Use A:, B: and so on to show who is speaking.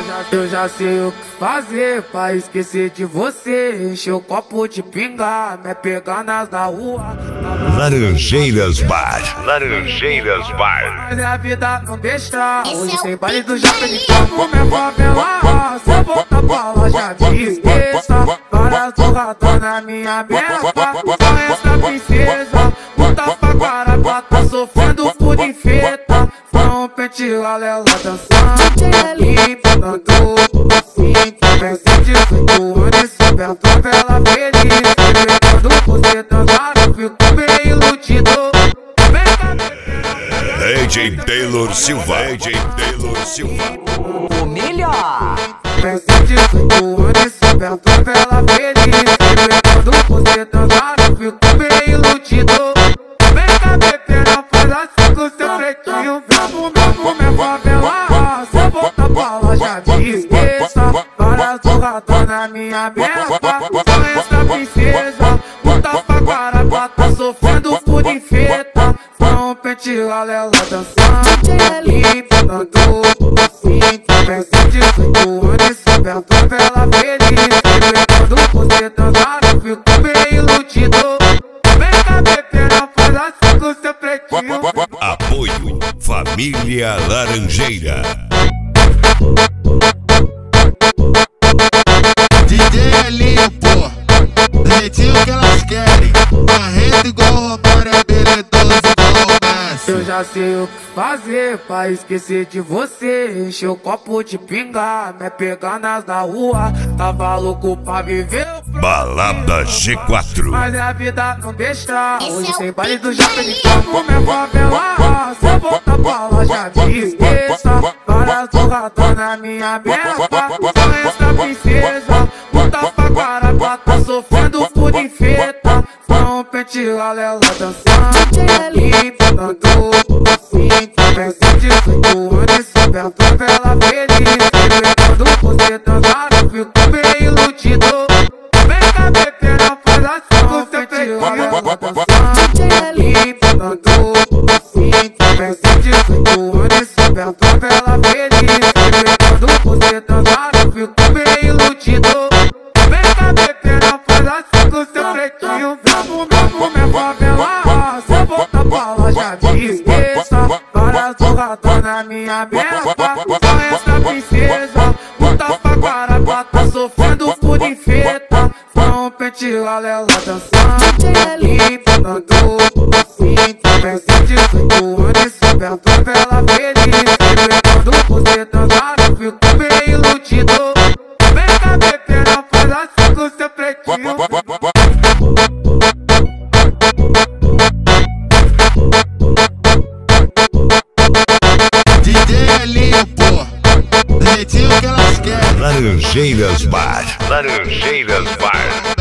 A: Eu já sei o que fazer pra esquecer de você. Encher o copo de pinga, me pegar nas da rua.
B: Laranjeiras Bar. Laranjeiras Bar.
A: Mas a vida não deixa. Hoje sem baile do Japa de campo, minha favela. Se eu voltar pra loja, me esqueça. Várias zorradas na minha bela. Só essa princesa. Puta pra Guarapá, tá sofrendo por infeta. Com pente ela dançando e pegando assim. Vem sem 18 anos, super favela feliz. Quando você dançar, eu fico bem iludido.
B: DJ Taylor Silva. DJ Taylor Silva.
C: O melhor.
A: Vem sem 18 anos, super favela feliz. Quando você dançar, eu fico bem iludido. Vem cá, bebê, não faz assim com seu pretinho. Vamos, minha favela. Se eu voltar pra loja, me esqueça. Várias zorradas na minha bela. Só essa princesa. Puta pra Guarapá, tá sofrendo por infeta. Com pente ela dançando e pegando assim. Vem sem 18 anos, super favela feliz. Quando você dançar, eu fico bem iludido. Vem cá, bebê, não faz assim com seu pretinho.
B: Apoio Família Laranjeira.
D: DJ é limpo, do jeitinho que elas querem. Marrento igual roubar, é beledoso igual o Messi.
A: Eu já sei o que fazer pra esquecer de você. Encher o copo de pinga, me pegar nas da rua. Tava louco pra viver o
B: Balada G4.
A: mas a vida não deixa. Hoje tem baile do Japa de campo, minha favela. Se eu voltar pra loja, me esqueça. Várias zorradas na minha bela. Só essa princesa. Puta pra Guarapá, tá sofrendo por infeta. Com pente ela dançando e pegando assim. Vem sem 18 anos, super favela feliz. Quando você dançar, eu fico bem iludido. Vem cá, bebê, não faz assim com seu pretinho. Dançando e pegando assim. Vem sem 18 anos, super favela feliz. Quando você dançar, eu fico bem iludido. Vem cá, bebê, não faz assim com seu pretinho. Vamos, minha favela. Se eu voltar pra loja, me esqueça. Várias zorradas na minha bela. Só essa princesa. Puta pra Guarapá, tá sofrendo por infeta. Com pente ela dançando e pegando assim. Vem sem 18 anos, super favela feliz. Quando você dançar, eu fico bem iludido. Vem cá, bebê, não faz assim com seu pretinho.
D: DJ é limpo, do jeitinho que elas querem.
B: Laranjeiras Bar. Laranjeiras Bar.